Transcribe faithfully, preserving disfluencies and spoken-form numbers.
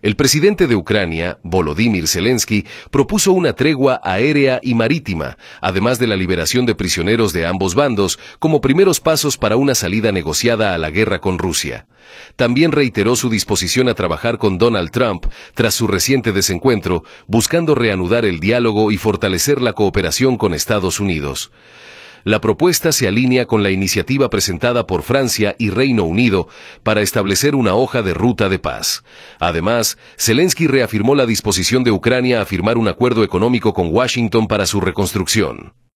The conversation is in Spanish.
El presidente de Ucrania, Volodymyr Zelensky, propuso una tregua aérea y marítima, además de la liberación de prisioneros de ambos bandos, como primeros pasos para una salida negociada a la guerra con Rusia. También reiteró su disposición a trabajar con Donald Trump tras su reciente desencuentro, buscando reanudar el diálogo y fortalecer la cooperación con Estados Unidos. La propuesta se alinea con la iniciativa presentada por Francia y Reino Unido para establecer una hoja de ruta de paz. Además, Zelensky reafirmó la disposición de Ucrania a firmar un acuerdo económico con Washington para su reconstrucción.